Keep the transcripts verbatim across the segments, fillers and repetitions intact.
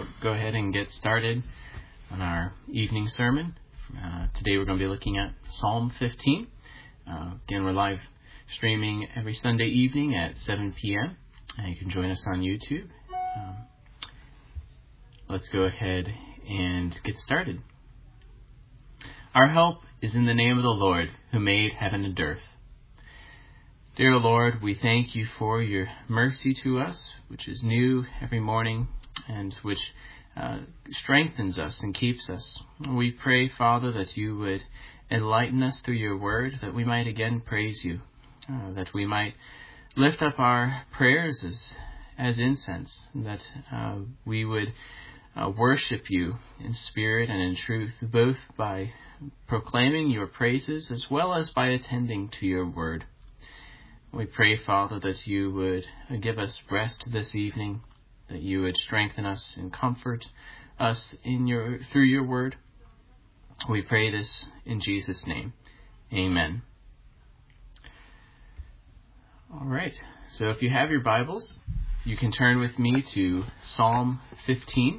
we'll go ahead and get started on our evening sermon. Uh, today we're going to be looking at Psalm fifteen. Uh, again, we're live streaming every Sunday evening at seven p.m. And you can join us on YouTube. Um, let's go ahead and get started. Our help is in the name of the Lord, who made heaven and earth. Dear Lord, we thank you for your mercy to us, which is new every morning and which uh, strengthens us and keeps us. We pray, Father, that you would enlighten us through your word, that we might again praise you, uh, that we might lift up our prayers as, as incense, that uh, we would uh, worship you in spirit and in truth, both by proclaiming your praises as well as by attending to your word. We pray, Father, that you would give us rest this evening, that you would strengthen us and comfort us in your through your word. We pray this in Jesus' name. Amen. All right. So if you have your Bibles, you can turn with me to Psalm fifteen.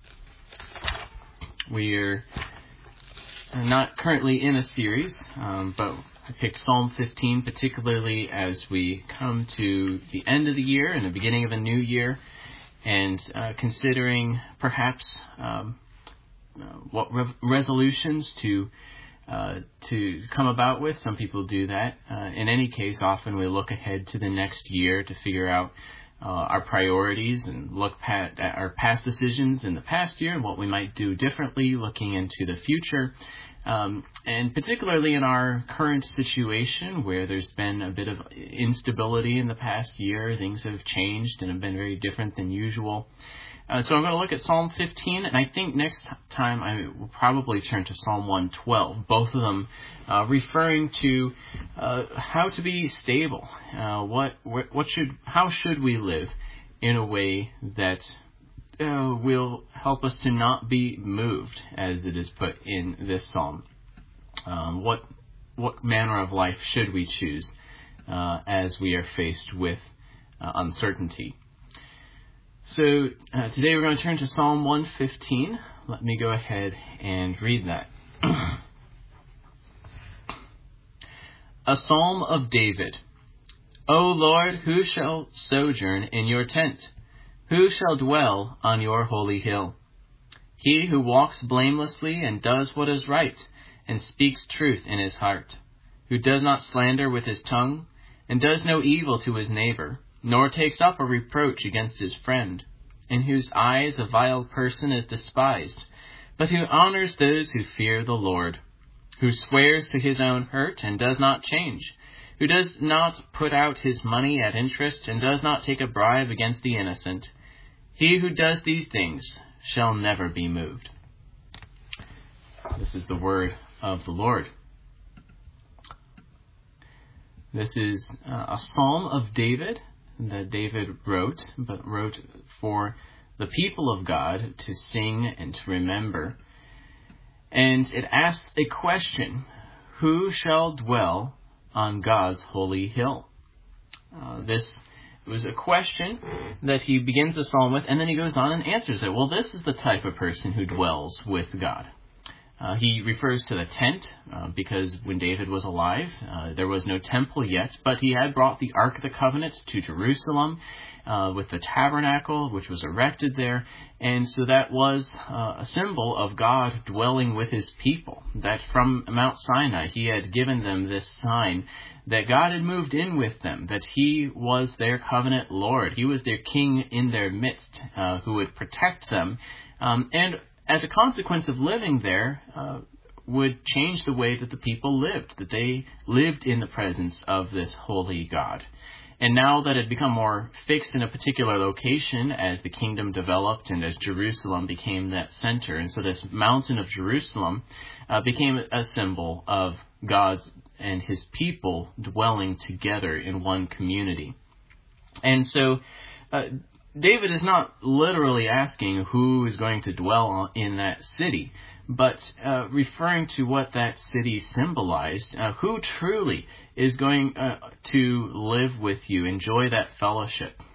We're not currently in a series, um, but I picked Psalm fifteen particularly as we come to the end of the year and the beginning of a new year, and uh, considering perhaps um, uh, what re- resolutions to uh, to come about with. Some people do that. Uh, in any case, often we look ahead to the next year to figure out uh, our priorities and look pat- at our past decisions in the past year and what we might do differently looking into the future. Um, and particularly in our current situation where there's been a bit of instability in the past year, things have changed and have been very different than usual. Uh, so I'm going to look at Psalm fifteen, and I think next time I will probably turn to Psalm one twelve, both of them uh, referring to uh, how to be stable. Uh, what, what should, how should we live in a way that Uh, will help us to not be moved, as it is put in this psalm. Um, what what manner of life should we choose uh, as we are faced with uh, uncertainty? So uh, today we're going to turn to Psalm one fifteen. Let me go ahead and read that. A Psalm of David. O Lord, who shall sojourn in your tent? Who shall dwell on your holy hill? He who walks blamelessly and does what is right, and speaks truth in his heart, who does not slander with his tongue, and does no evil to his neighbor, nor takes up a reproach against his friend, in whose eyes a vile person is despised, but who honors those who fear the Lord, who swears to his own hurt and does not change, who does not put out his money at interest and does not take a bribe against the innocent. He who does these things shall never be moved. This is the word of the Lord. This is uh, a psalm of David that David wrote, but wrote for the people of God to sing and to remember. And it asks a question: who shall dwell on God's holy hill? Uh, this was a question that he begins the psalm with, and then he goes on and answers it. Well, this is the type of person who dwells with God. Uh, he refers to the tent uh, because when David was alive, uh, there was no temple yet, but he had brought the Ark of the Covenant to Jerusalem uh, with the tabernacle, which was erected there. And so that was uh, a symbol of God dwelling with his people, that from Mount Sinai he had given them this sign that God had moved in with them, that he was their covenant Lord. He was their king in their midst, uh, who would protect them. Um, and as a consequence of living there, uh, would change the way that the people lived, that they lived in the presence of this holy God. And now that it had become more fixed in a particular location as the kingdom developed and as Jerusalem became that center, and so this mountain of Jerusalem uh, became a symbol of God's and his people dwelling together in one community. And so uh, David is not literally asking who is going to dwell in that city, but uh, referring to what that city symbolized, uh, who truly is going uh, to live with you, enjoy that fellowship,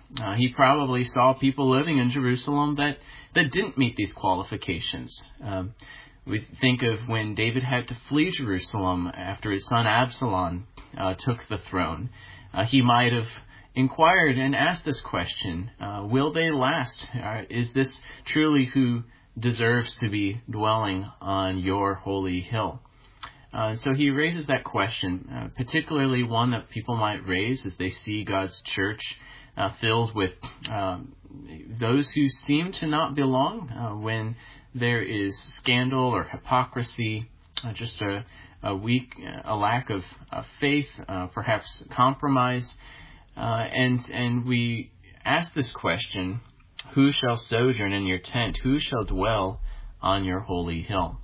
Uh, he probably saw people living in Jerusalem that, that didn't meet these qualifications. Um, we think of when David had to flee Jerusalem after his son Absalom uh, took the throne. Uh, he might have inquired and asked this question, uh, will they last? Uh, is this truly who deserves to be dwelling on your holy hill? Uh, so he raises that question, uh, particularly one that people might raise as they see God's church uh, filled with um, those who seem to not belong, uh, when there is scandal or hypocrisy, uh, just a, a weak, a lack of uh, faith, uh, perhaps compromise. Uh, and and we ask this question, who shall sojourn in your tent? Who shall dwell on your holy hill?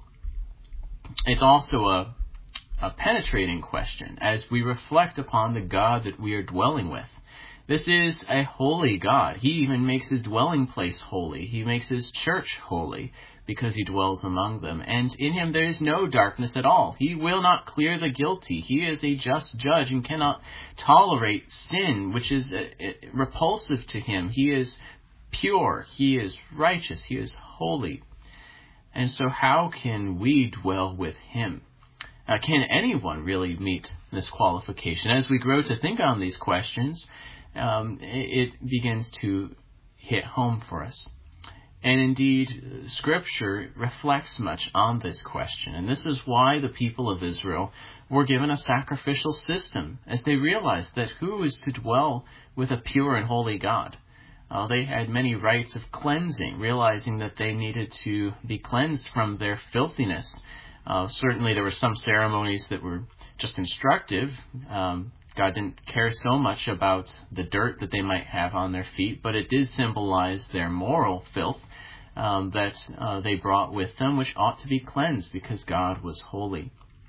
It's also a, a penetrating question as we reflect upon the God that we are dwelling with. This is a holy God. He even makes his dwelling place holy. He makes his church holy because he dwells among them. And in him there is no darkness at all. He will not clear the guilty. He is a just judge and cannot tolerate sin, which is uh, repulsive to him. He is pure. He is righteous. He is holy. And so how can we dwell with him? Uh, can anyone really meet this qualification? As we grow to think on these questions, um, it, it begins to hit home for us. And indeed, Scripture reflects much on this question. And this is why the people of Israel were given a sacrificial system, as they realized that who is to dwell with a pure and holy God? Uh, they had many rites of cleansing, realizing that they needed to be cleansed from their filthiness. Uh, certainly there were some ceremonies that were just instructive. Um, God didn't care so much about the dirt that they might have on their feet, but it did symbolize their moral filth um, that uh, they brought with them, which ought to be cleansed because God was holy.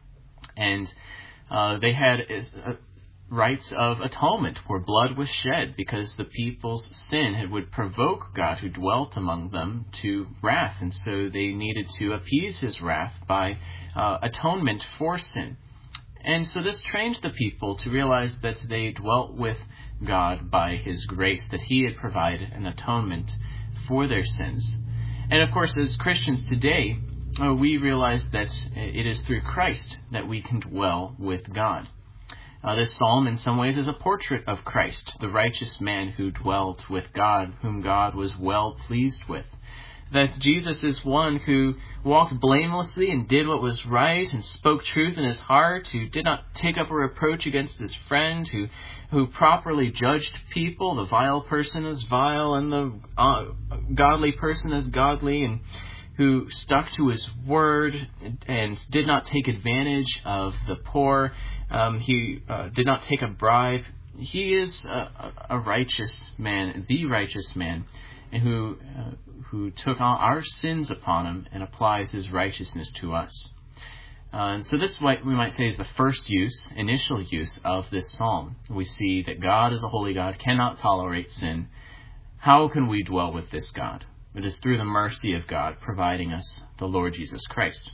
And uh, they had uh, rites of atonement where blood was shed because the people's sin had, would provoke God who dwelt among them to wrath, and so they needed to appease his wrath by uh, atonement for sin. And so this trained the people to realize that they dwelt with God by his grace, that he had provided an atonement for their sins. And of course, as Christians today, uh, we realize that it is through Christ that we can dwell with God. Uh, this psalm in some ways is a portrait of Christ, the righteous man who dwelt with God, whom God was well pleased with. That Jesus is one who walked blamelessly and did what was right and spoke truth in his heart, who did not take up a reproach against his friend, who who properly judged people, the vile person as vile and the uh, godly person as godly, and who stuck to his word and did not take advantage of the poor. Um, he uh, did not take a bribe. He is a, a righteous man, the righteous man, and who uh, who took all our sins upon him and applies his righteousness to us. Uh, and so this, what we might say, is the first use, initial use of this psalm. We see that God is a holy God, cannot tolerate sin. How can we dwell with this God? It is through the mercy of God providing us the Lord Jesus Christ.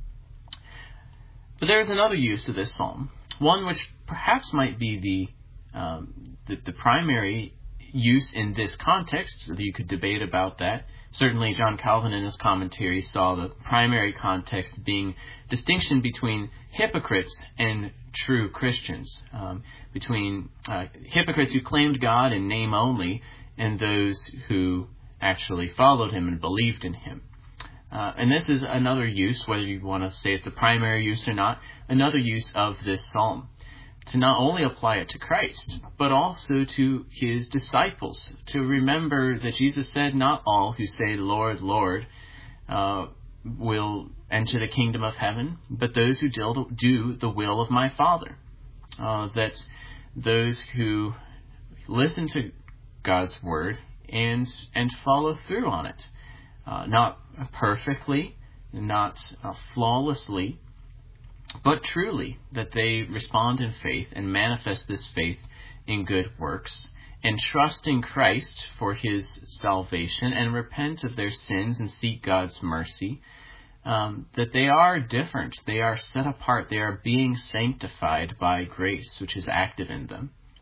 But there is another use of this psalm, one which perhaps might be the um, the, the primary use in this context. You could debate about that. Certainly John Calvin in his commentary saw the primary context being distinction between hypocrites and true Christians, um, between uh, hypocrites who claimed God in name only and those who actually followed him and believed in him. Uh, and this is another use, whether you want to say it's the primary use or not, another use of this psalm, to not only apply it to Christ, but also to his disciples, to remember that Jesus said, not all who say, Lord, Lord, uh, will enter the kingdom of heaven, but those who do the will of my Father. Uh, that those who listen to God's word and and follow through on it, uh, not perfectly, not uh, flawlessly, but truly, that they respond in faith and manifest this faith in good works and trust in Christ for his salvation and repent of their sins and seek God's mercy, um, that they are different, they are set apart, they are being sanctified by grace, which is active in them.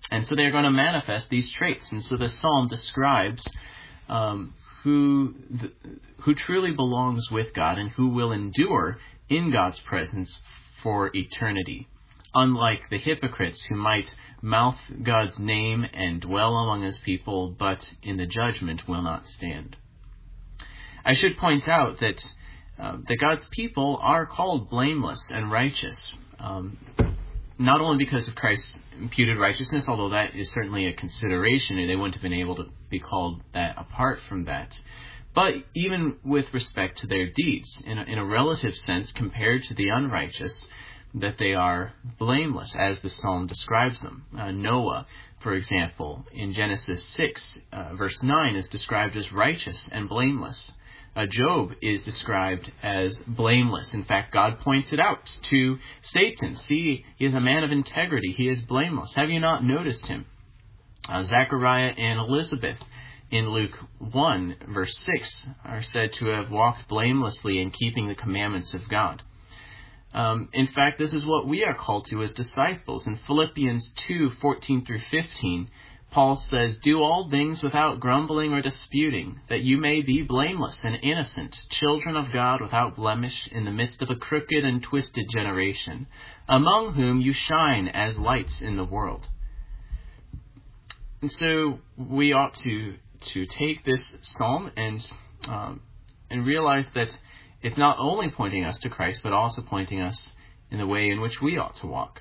And so they're going to manifest these traits. And so the psalm describes um, who the, who truly belongs with God and who will endure in God's presence for eternity. Unlike the hypocrites who might mouth God's name and dwell among his people, but in the judgment will not stand. I should point out that, uh, that God's people are called blameless and righteous, um, not only because of Christ's imputed righteousness, although that is certainly a consideration, and they wouldn't have been able to be called that apart from that, but even with respect to their deeds, in a, in a relative sense, compared to the unrighteous, that they are blameless, as the psalm describes them. Uh, Noah, for example, in Genesis six, uh, verse nine, is described as righteous and blameless. Uh, Job is described as blameless. In fact, God points it out to Satan. See, he is a man of integrity. He is blameless. Have you not noticed him? Uh, Zechariah and Elizabeth in Luke one, verse six, are said to have walked blamelessly in keeping the commandments of God. Um, in fact, this is what we are called to as disciples. In Philippians two, fourteen through fifteen, Paul says, "Do all things without grumbling or disputing, that you may be blameless and innocent, children of God without blemish, in the midst of a crooked and twisted generation, among whom you shine as lights in the world." And so we ought to to take this psalm and um, and realize that it's not only pointing us to Christ, but also pointing us in the way in which we ought to walk.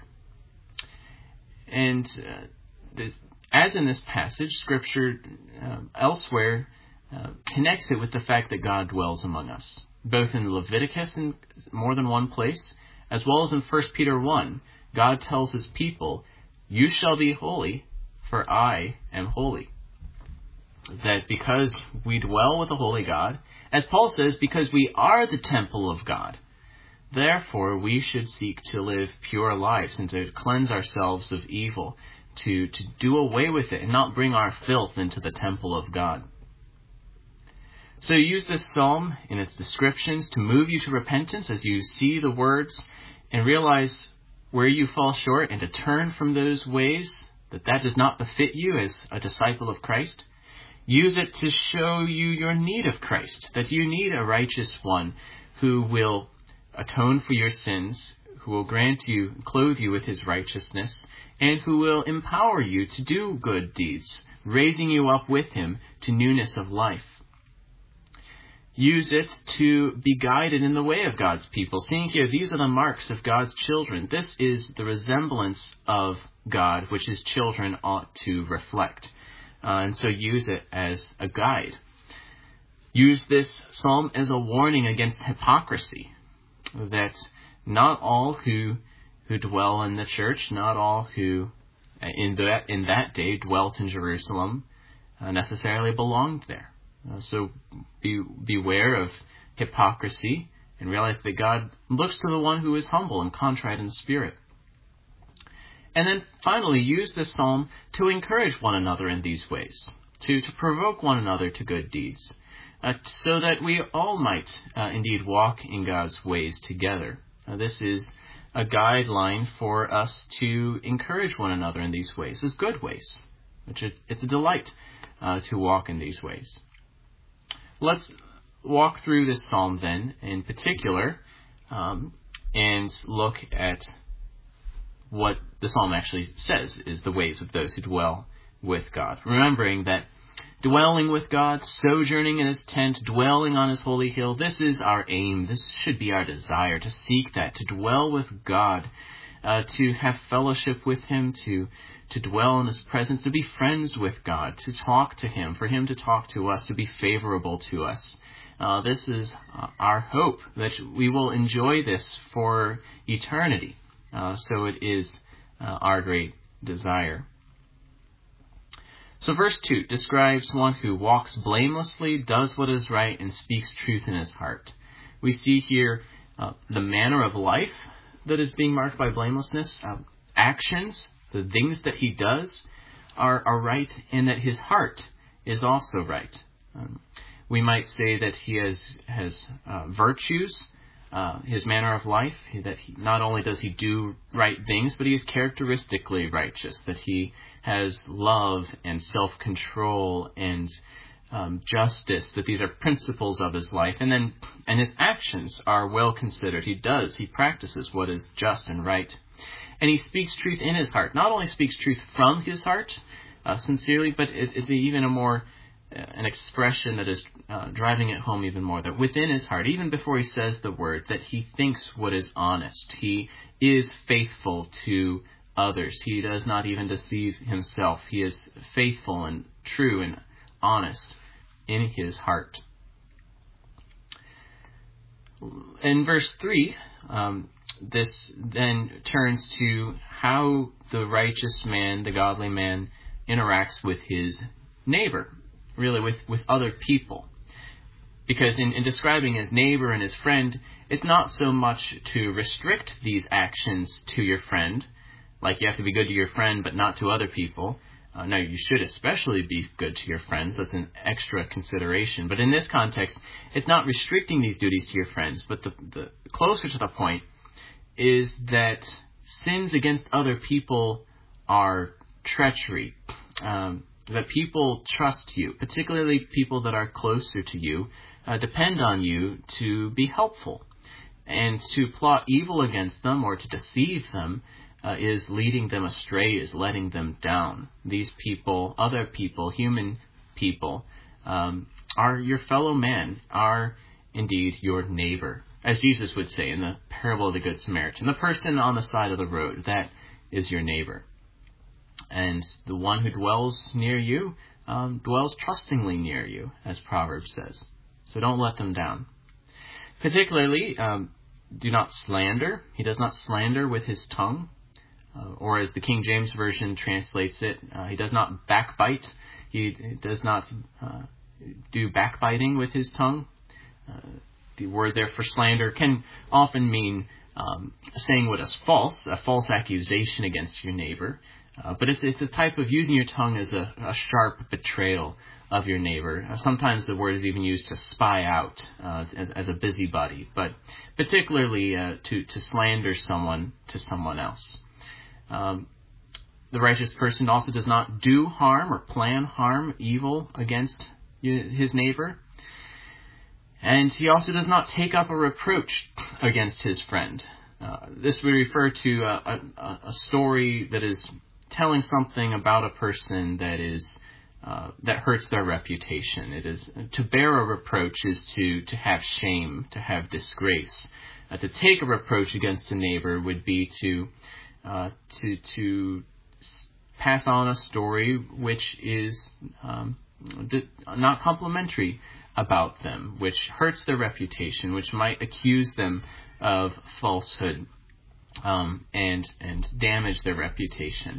And uh, the, as in this passage, Scripture uh, elsewhere uh, connects it with the fact that God dwells among us, both in Leviticus in more than one place, as well as in First Peter one. God tells his people, "You shall be holy, for I am holy." That because we dwell with the holy God, as Paul says, because we are the temple of God, therefore we should seek to live pure lives and to cleanse ourselves of evil, to, to do away with it and not bring our filth into the temple of God. So use this psalm in its descriptions to move you to repentance as you see the words and realize where you fall short, and to turn from those ways that that does not befit you as a disciple of Christ. Use it to show you your need of Christ, that you need a righteous one who will atone for your sins, who will grant you, clothe you with his righteousness, and who will empower you to do good deeds, raising you up with him to newness of life. Use it to be guided in the way of God's people. Seeing here, these are the marks of God's children. This is the resemblance of God, which his children ought to reflect. Uh, and so use it as a guide. Use this psalm as a warning against hypocrisy, that not all who who dwell in the church, not all who in that in that day dwelt in Jerusalem, uh, necessarily belonged there. Uh, so be, beware of hypocrisy and realize that God looks to the one who is humble and contrite in spirit. And then finally, use this psalm to encourage one another in these ways, to, to provoke one another to good deeds, uh, so that we all might uh, indeed walk in God's ways together. Uh, this is a guideline for us to encourage one another in these ways, as good ways, which it, it's a delight uh, to walk in these ways. Let's walk through this psalm then, in particular, um, and look at what the psalm actually says is the ways of those who dwell with God. Remembering that dwelling with God, sojourning in his tent, dwelling on his holy hill, this is our aim. This should be our desire, to seek that, to dwell with God, uh, to have fellowship with him, to, to dwell in his presence, to be friends with God, to talk to him, for him to talk to us, to be favorable to us. Uh, this is our hope, that we will enjoy this for eternity. Uh, so it is uh, our great desire. So verse two describes one who walks blamelessly, does what is right, and speaks truth in his heart. We see here uh, the manner of life that is being marked by blamelessness. Uh, actions, the things that he does, are, are right, and that his heart is also right. Um, we might say that he has, has uh, virtues uh, his manner of life, that he, not only does he do right things, but he is characteristically righteous, that he has love and self-control and um, justice, that these are principles of his life. And then, and his actions are well considered. He does, he practices what is just and right. And he speaks truth in his heart. Not only speaks truth from his heart, uh, sincerely, but it, it's even a more, uh, an expression that is uh, driving it home even more, that within his heart, even before he says the word, that he thinks what is honest. He is faithful to others. He does not even deceive himself. He is faithful and true and honest in his heart. In verse three, um, this then turns to how the righteous man, the godly man, interacts with his neighbor, really with, with other people. Because in, in describing his neighbor and his friend, it's not so much to restrict these actions to your friend, like you have to be good to your friend but not to other people. Uh, no, you should especially be good to your friends. That's an extra consideration. But in this context, it's not restricting these duties to your friends, but the, the closer to the point is that sins against other people are treachery. Um, that people trust you, particularly people that are closer to you, uh, depend on you to be helpful. And to plot evil against them or to deceive them Uh, is leading them astray, is letting them down. These people, other people, human people, um, are your fellow man, are indeed your neighbor. As Jesus would say in the parable of the Good Samaritan, the person on the side of the road, that is your neighbor. And the one who dwells near you um, dwells trustingly near you, as Proverbs says. So don't let them down. Particularly, um, do not slander. He does not slander with his tongue. Uh, or as the King James Version translates it, uh, he does not backbite. He, he does not uh, do backbiting with his tongue. Uh, the word there for slander can often mean um, saying what is false, a false accusation against your neighbor. Uh, but it's, it's a type of using your tongue as a, a sharp betrayal of your neighbor. Uh, sometimes the word is even used to spy out uh, as, as a busybody, but particularly uh, to, to slander someone to someone else. Um, the righteous person also does not do harm or plan harm, evil against his neighbor. And he also does not take up a reproach against his friend. Uh, this would refer to a, a, a story that is telling something about a person that is uh, that hurts their reputation. It is to bear a reproach is to to have shame, to have disgrace. Uh, to take a reproach against a neighbor would be to Uh, to to pass on a story which is um, d- not complimentary about them, which hurts their reputation, which might accuse them of falsehood um, and and damage their reputation.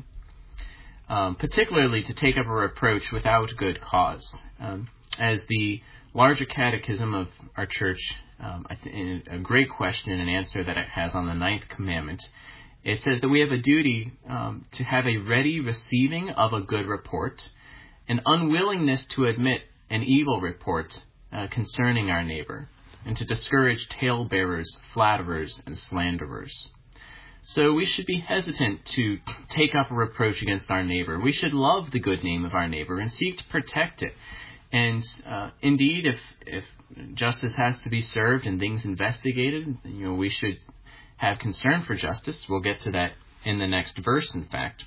Um, particularly to take up a reproach without good cause. Um, as the larger catechism of our church, um, I th- a great question and answer that it has on the ninth commandment, it says that we have a duty um, to have a ready receiving of a good report, an unwillingness to admit an evil report uh, concerning our neighbor, and to discourage talebearers, flatterers, and slanderers. So we should be hesitant to take up a reproach against our neighbor. We should love the good name of our neighbor and seek to protect it. And uh, indeed, if if justice has to be served and things investigated, you know, we should have concern for justice. We'll get to that in the next verse, in fact.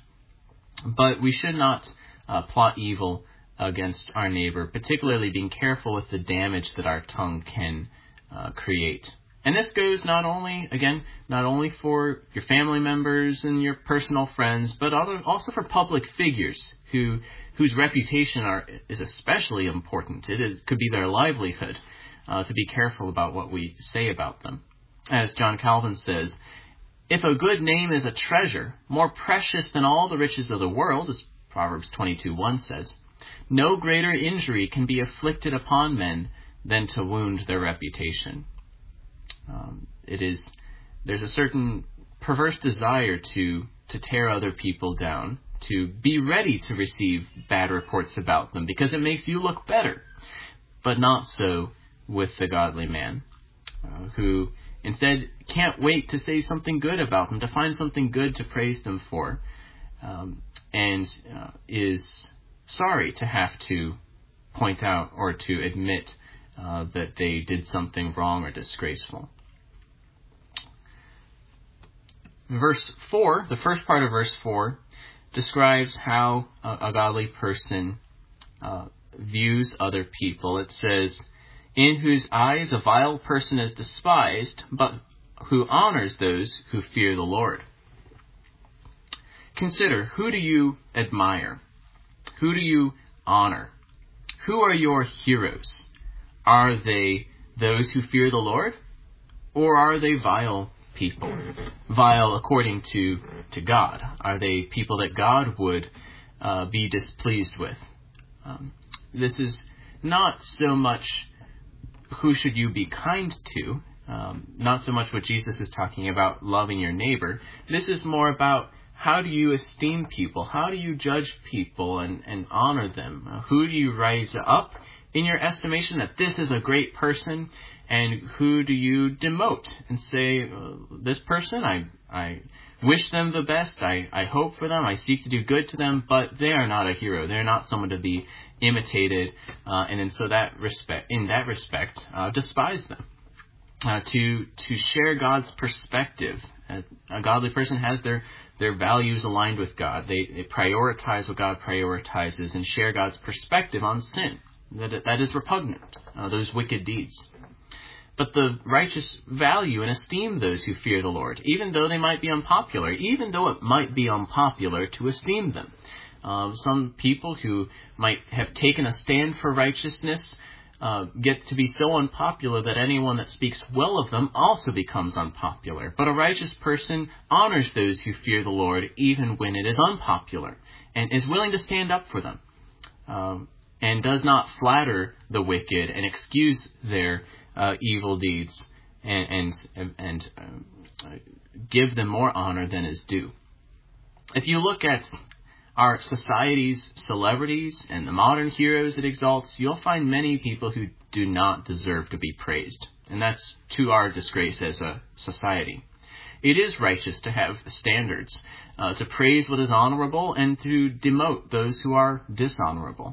But we should not uh, plot evil against our neighbor, particularly being careful with the damage that our tongue can uh, create. And this goes not only, again, not only for your family members and your personal friends, but other, also for public figures who whose reputation are, is especially important. It is, could be their livelihood, uh, to be careful about what we say about them. As John Calvin says, if a good name is a treasure, more precious than all the riches of the world, as Proverbs twenty-two one says, no greater injury can be afflicted upon men than to wound their reputation. Um, it is, there's a certain perverse desire to, to tear other people down, to be ready to receive bad reports about them, because it makes you look better, but not so with the godly man, uh, who instead can't wait to say something good about them, to find something good to praise them for, um, and uh, is sorry to have to point out or to admit uh, that they did something wrong or disgraceful. Verse four, the first part of verse four, describes how a, a godly person uh, views other people. It says, "In whose eyes a vile person is despised, but who honors those who fear the Lord." Consider, who do you admire? Who do you honor? Who are your heroes? Are they those who fear the Lord? Or are they vile people? Vile according to, to God. Are they people that God would uh, be displeased with? Um, this is not so much who should you be kind to, um, not so much what Jesus is talking about, loving your neighbor. This is more about how do you esteem people? How do you judge people and, and honor them? Uh, who do you rise up in your estimation that this is a great person? And who do you demote and say, uh, this person, I I wish them the best, I, I hope for them, I seek to do good to them, but they are not a hero. They're not someone to be imitated, uh, and in so that respect, in that respect, uh, despise them. Uh, to to share God's perspective. A, a godly person has their their values aligned with God. They, they prioritize what God prioritizes and share God's perspective on sin. That that is repugnant, uh, those wicked deeds. But the righteous value and esteem those who fear the Lord, even though they might be unpopular, even though it might be unpopular to esteem them. Uh, some people who might have taken a stand for righteousness uh, get to be so unpopular that anyone that speaks well of them also becomes unpopular. But a righteous person honors those who fear the Lord even when it is unpopular, and is willing to stand up for them, um, and does not flatter the wicked and excuse their uh, evil deeds and and, and uh, give them more honor than is due. If you look at our society's celebrities and the modern heroes it exalts, you'll find many people who do not deserve to be praised. And that's to our disgrace as a society. It is righteous to have standards, uh, to praise what is honorable and to demote those who are dishonorable.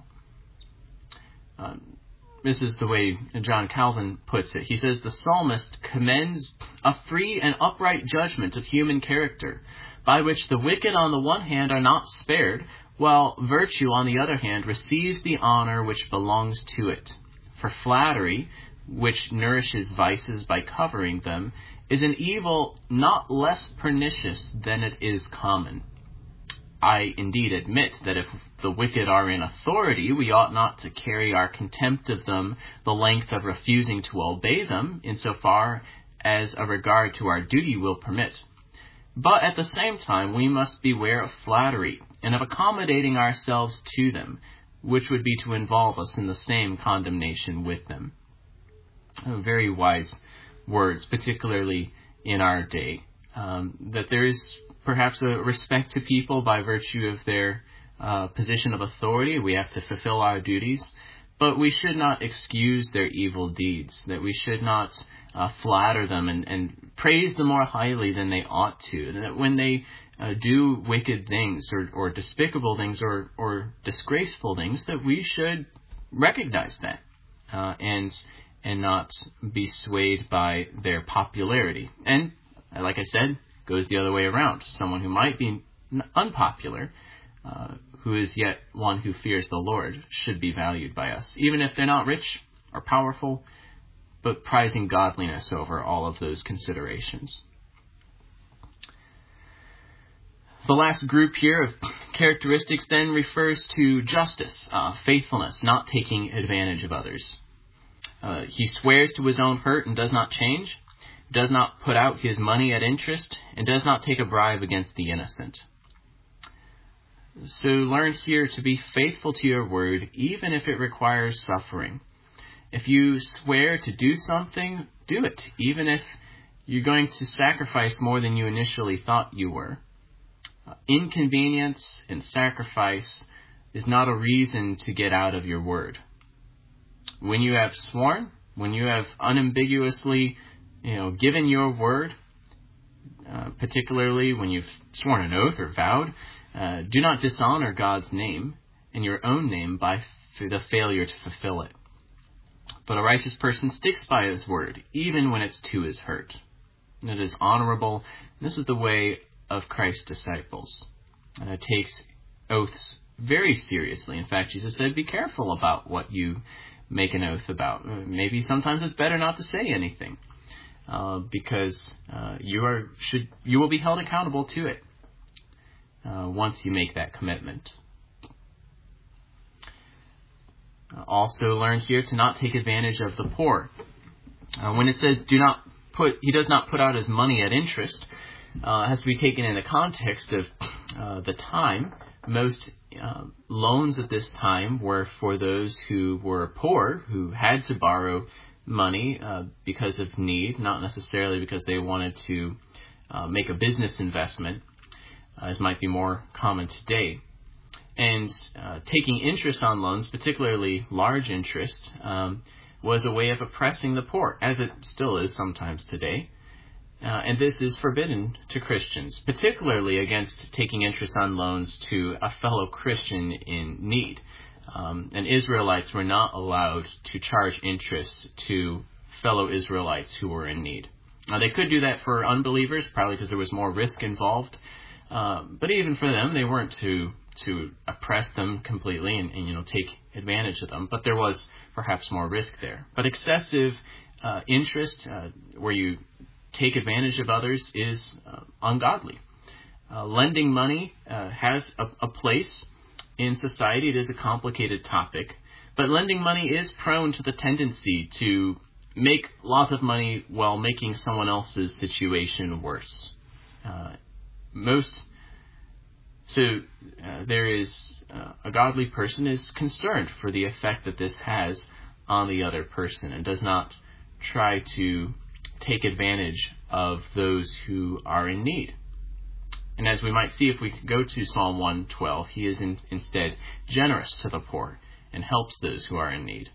Um, this is the way John Calvin puts it. He says, the psalmist commends a free and upright judgment of human character, by which the wicked on the one hand are not spared, while virtue on the other hand receives the honor which belongs to it. For flattery, which nourishes vices by covering them, is an evil not less pernicious than it is common. I indeed admit that if the wicked are in authority, we ought not to carry our contempt of them the length of refusing to obey them, insofar as a regard to our duty will permit. But at the same time, we must beware of flattery and of accommodating ourselves to them, which would be to involve us in the same condemnation with them. Oh, very wise words, particularly in our day, um, that there is perhaps a respect to people by virtue of their uh, position of authority. We have to fulfill our duties, but we should not excuse their evil deeds, that we should not uh, flatter them and, and praise them more highly than they ought to, and that when they uh, do wicked things or, or despicable things or, or disgraceful things, that we should recognize that uh, and and not be swayed by their popularity. And like I said, goes the other way around. Someone who might be unpopular, uh, who is yet one who fears the Lord, should be valued by us, even if they're not rich or powerful, but prizing godliness over all of those considerations. The last group here of characteristics then refers to justice, uh, faithfulness, not taking advantage of others. Uh, he swears to his own hurt and does not change, does not put out his money at interest, and does not take a bribe against the innocent. So learn here to be faithful to your word, even if it requires suffering. If you swear to do something, do it, even if you're going to sacrifice more than you initially thought you were. Uh, inconvenience and sacrifice is not a reason to get out of your word. When you have sworn, when you have unambiguously you know, given your word, uh, particularly when you've sworn an oath or vowed, uh, do not dishonor God's name and your own name by f- the failure to fulfill it. But a righteous person sticks by his word, even when it's to his hurt. And it is honorable. This is the way of Christ's disciples. And it takes oaths very seriously. In fact, Jesus said, be careful about what you make an oath about. Maybe sometimes it's better not to say anything, uh, because uh, you are should you will be held accountable to it uh, once you make that commitment. Uh, also learn here to not take advantage of the poor. Uh, when it says do not put, he does not put out his money at interest, uh, it has to be taken in the context of uh, the time. Most uh, loans at this time were for those who were poor, who had to borrow money uh, because of need, not necessarily because they wanted to uh, make a business investment, uh, as might be more common today. And uh, taking interest on loans, particularly large interest, um, was a way of oppressing the poor, as it still is sometimes today. Uh, and this is forbidden to Christians, particularly against taking interest on loans to a fellow Christian in need. Um, and Israelites were not allowed to charge interest to fellow Israelites who were in need. Now, they could do that for unbelievers, probably because there was more risk involved. Uh, but even for them, they weren't to to oppress them completely and, and you know take advantage of them. But there was perhaps more risk there. But excessive uh, interest, uh, where you take advantage of others, is uh, ungodly. Uh, lending money uh, has a, a place in society. It is a complicated topic, but lending money is prone to the tendency to make lots of money while making someone else's situation worse. Uh, most so uh, there is uh, a godly person is concerned for the effect that this has on the other person and does not try to take advantage of those who are in need. And as we might see if we go to Psalm one twelve, he is in, instead generous to the poor and helps those who are in need.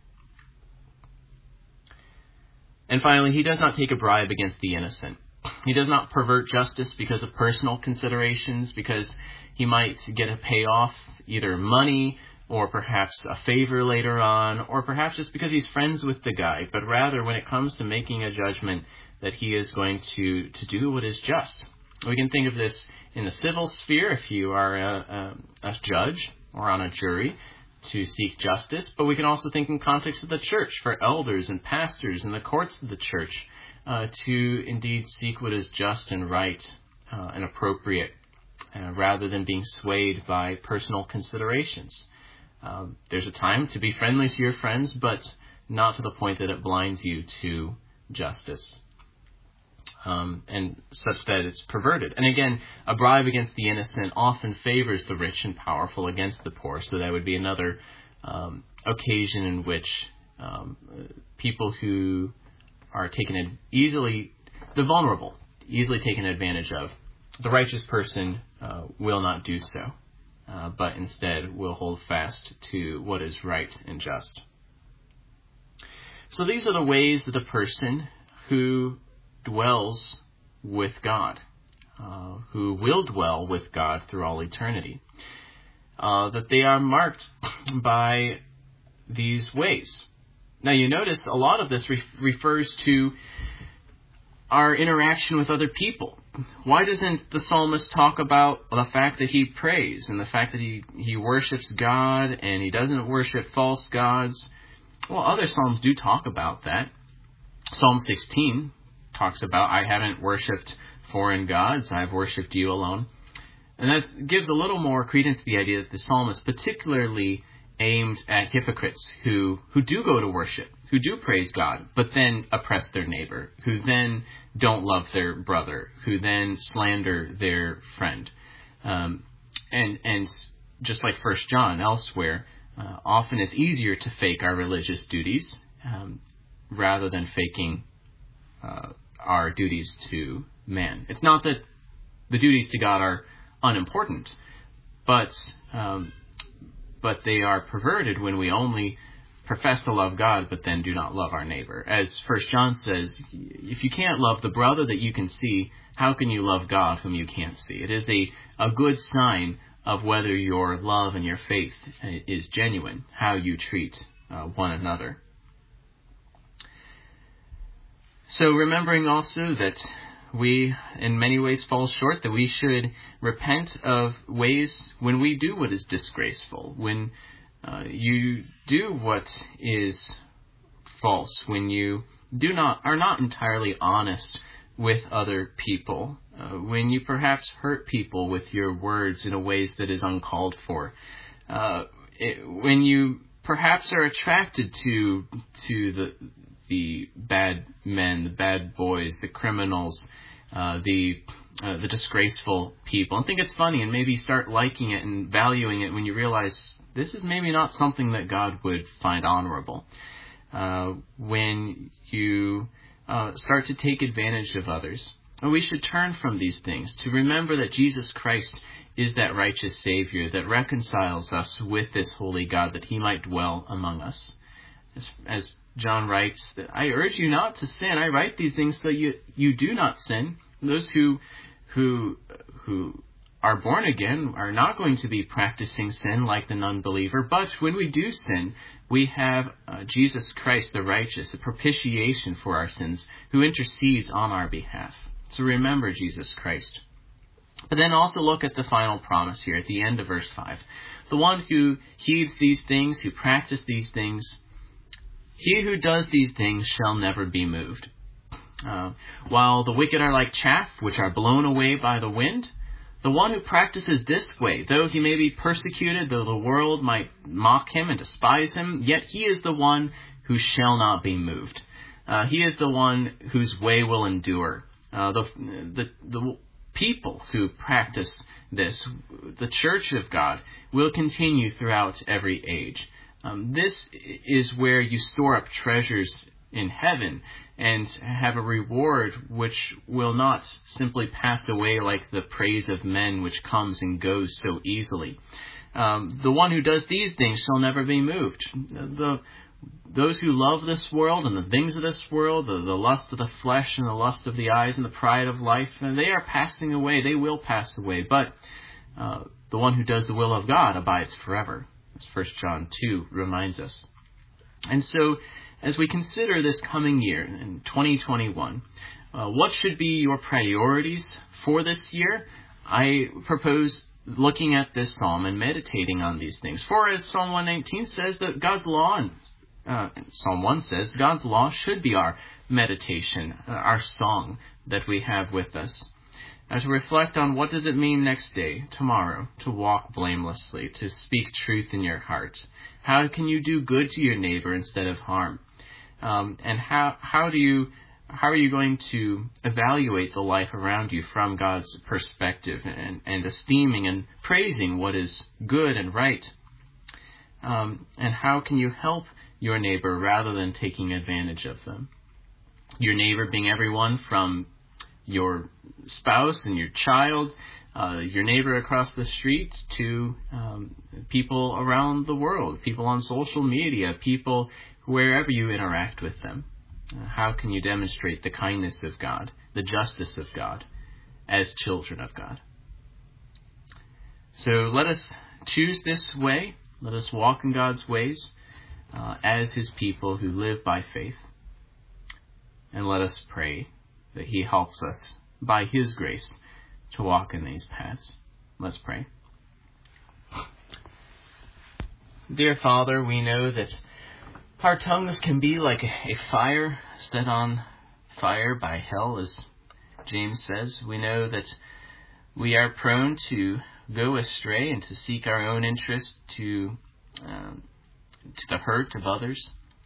And finally, he does not take a bribe against the innocent. He does not pervert justice because of personal considerations, because he might get a payoff, either money or perhaps a favor later on, or perhaps just because he's friends with the guy, but rather when it comes to making a judgment that he is going to, to do what is just. We can think of this in the civil sphere if you are a, a, a judge or on a jury to seek justice, but we can also think in context of the church for elders and pastors in the courts of the church uh, to indeed seek what is just and right uh, and appropriate uh, rather than being swayed by personal considerations. Um, there's a time to be friendly to your friends, but not to the point that it blinds you to justice. Um, and such that it's perverted. And again, a bribe against the innocent often favors the rich and powerful against the poor. So that would be another um, occasion in which um, people who are taken ad- easily, the vulnerable, easily taken advantage of, the righteous person uh, will not do so, uh, but instead will hold fast to what is right and just. So these are the ways of the person who dwells with God, uh, who will dwell with God through all eternity, uh, that they are marked by these ways. Now you notice a lot of this re- refers to our interaction with other people. Why doesn't the psalmist talk about the fact that he prays and the fact that he, he worships God and he doesn't worship false gods? Well, other psalms do talk about that. Psalm sixteen talks about, I haven't worshipped foreign gods, I've worshipped you alone. And that gives a little more credence to the idea that the psalmist particularly aimed at hypocrites who, who do go to worship, who do praise God, but then oppress their neighbor, who then don't love their brother, who then slander their friend. Um, and, and just like First John elsewhere, uh, often it's easier to fake our religious duties um, rather than faking uh, our duties to man. It's not that the duties to God are unimportant, but um, but they are perverted when we only profess to love God, but then do not love our neighbor. As First John says, if you can't love the brother that you can see, how can you love God whom you can't see? It is a, a good sign of whether your love and your faith is genuine, how you treat uh, one another. So remembering also that we in many ways fall short, that we should repent of ways when we do what is disgraceful, when uh, you do what is false, when you do not are not entirely honest with other people, uh, when you perhaps hurt people with your words in a ways that is uncalled for, uh, it, when you perhaps are attracted to to the the bad men, the bad boys, the criminals, uh, the uh, the disgraceful people, and think it's funny and maybe start liking it and valuing it when you realize this is maybe not something that God would find honorable. Uh, when you uh, start to take advantage of others, and we should turn from these things to remember that Jesus Christ is that righteous Savior that reconciles us with this holy God, that he might dwell among us. As, as John writes, that I urge you not to sin. I write these things so you you do not sin. Those who who who are born again are not going to be practicing sin like the non-believer. But when we do sin, we have uh, Jesus Christ, the righteous, a propitiation for our sins, who intercedes on our behalf. So remember Jesus Christ. But then also look at the final promise here at the end of verse five. The one who heeds these things, who practices these things, he who does these things shall never be moved. Uh, while the wicked are like chaff, which are blown away by the wind, the one who practices this way, though he may be persecuted, though the world might mock him and despise him, yet he is the one who shall not be moved. Uh, he is the one whose way will endure. Uh, the, the, the people who practice this, the church of God, will continue throughout every age. Um, this is where you store up treasures in heaven and have a reward which will not simply pass away like the praise of men, which comes and goes so easily. Um, the one who does these things shall never be moved. The, those who love this world and the things of this world, the, the lust of the flesh and the lust of the eyes and the pride of life, and they are passing away. They will pass away. But uh, the one who does the will of God abides forever, as First John two reminds us. And so, as we consider this coming year, in twenty twenty-one, uh, what should be your priorities for this year? I propose looking at this psalm and meditating on these things. For as Psalm one nineteen says, that God's law, and uh, Psalm one says, God's law should be our meditation, uh, our song that we have with us. As we reflect on what does it mean next day, tomorrow, to walk blamelessly, to speak truth in your heart. How can you do good to your neighbor instead of harm? Um, and how how do you how are you going to evaluate the life around you from God's perspective, and, and esteeming and praising what is good and right? Um, and how can you help your neighbor rather than taking advantage of them? Your neighbor being everyone from your spouse and your child, uh, your neighbor across the street, to um, people around the world, people on social media, people wherever you interact with them. Uh, how can you demonstrate the kindness of God, the justice of God, as children of God? So let us choose this way. Let us walk in God's ways uh, as his people who live by faith. And let us pray that he helps us by his grace to walk in these paths. Let's pray. Dear Father, we know that our tongues can be like a fire set on fire by hell, as James says. We know that we are prone to go astray and to seek our own interest, to, um, to the hurt of others.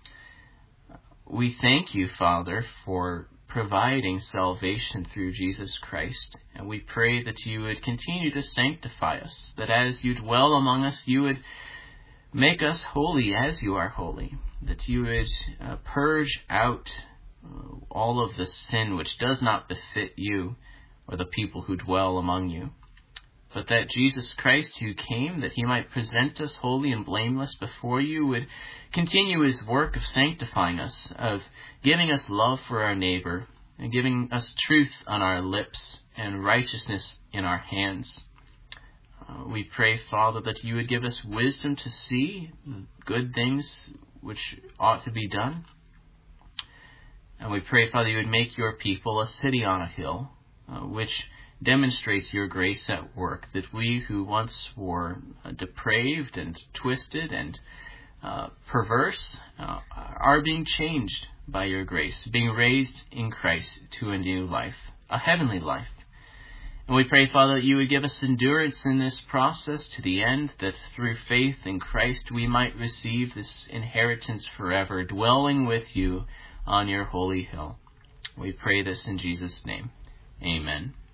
We thank you, Father, for providing salvation through Jesus Christ. And we pray that you would continue to sanctify us, that as you dwell among us, you would make us holy as you are holy, that you would uh, purge out uh, all of the sin which does not befit you or the people who dwell among you. but that Jesus Christ, who came that he might present us holy and blameless before you, would continue his work of sanctifying us, of giving us love for our neighbor, and giving us truth on our lips and righteousness in our hands. Uh, we pray, Father, that you would give us wisdom to see good things which ought to be done. And we pray, Father, you would make your people a city on a hill, uh, which demonstrates your grace at work, that we who once were uh, depraved and twisted and uh, perverse uh, are being changed by your grace, being raised in Christ to a new life, a heavenly life. And we pray, Father, that you would give us endurance in this process to the end, that through faith in Christ we might receive this inheritance forever, dwelling with you on your holy hill. We pray this in Jesus' name. Amen.